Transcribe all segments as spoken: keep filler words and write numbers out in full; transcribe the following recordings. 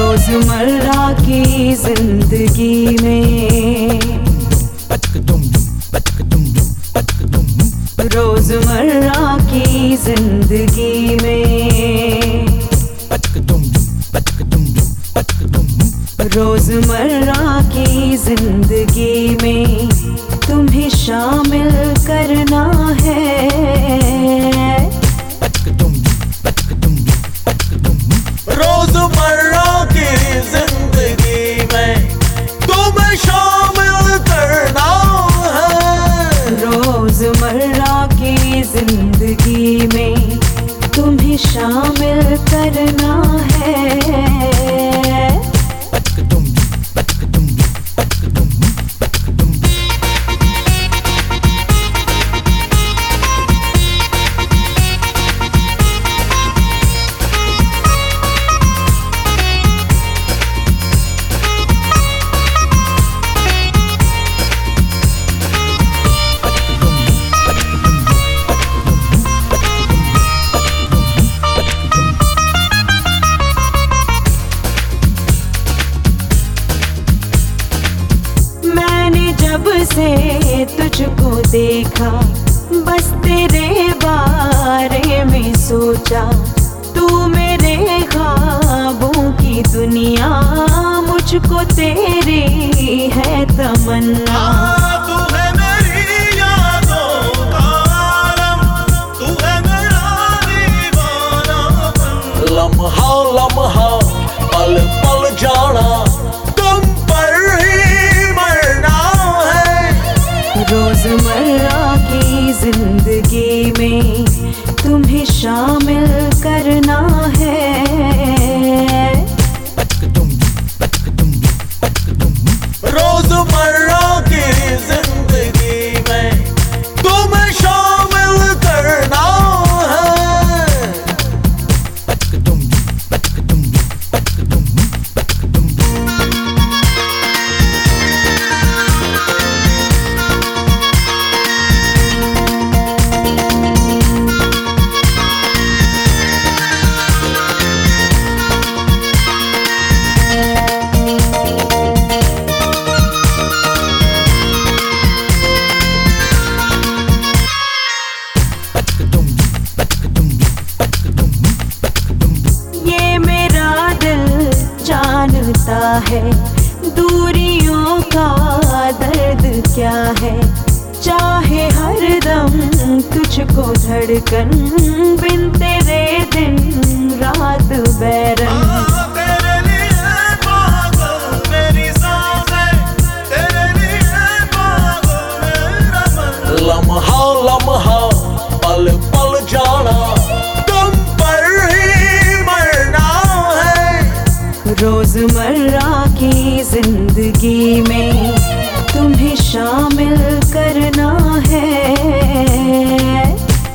रोजमर्रा की जिंदगी में, रोजमर्रा की जिंदगी में, रोजमर्रा की जिंदगी में तुम्हें शामिल करना है। रोजमर्रा की जिंदगी में तुम्हें शामिल करना है। रोजमर्रा की जिंदगी में तुम्हें शामिल करना है। जब से तुझको देखा, बस तेरे बारे में सोचा। तू मेरे ख्वाबों की दुनिया, मुझको तेरी है तमन्ना। तू है मेरी यादों का आलम, तू है मेरा दीवानापन। लम्हा लम्हा पल पल जाना, तुम पर ही मरना। रोजमर्रा की जिंदगी में तुम्हें शामिल करना है। रोजमर्रा की जिंदगी में तुम्हें शामिल करना है। है दूरियों का दर्द क्या है, चाहे हरदम तुझको धड़कन, बिन तेरे दिन रात बैरन। तेरे लिए पागल मेरी सांसें, तेरे लिए पागल मेरा मन। लम्हा लम्हा पल पल जाना, तुम पर ही मरना है। रोजमर्रा की जिंदगी में तुम्हें शामिल करना है।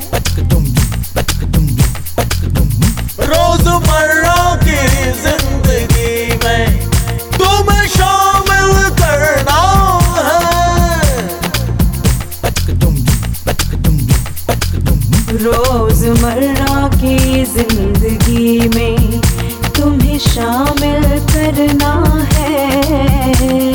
रोजमर्रा की जिंदगी में तुम्हें शामिल करना है। रोजमर्रा की जिंदगी में तुम्हें शामिल करना है।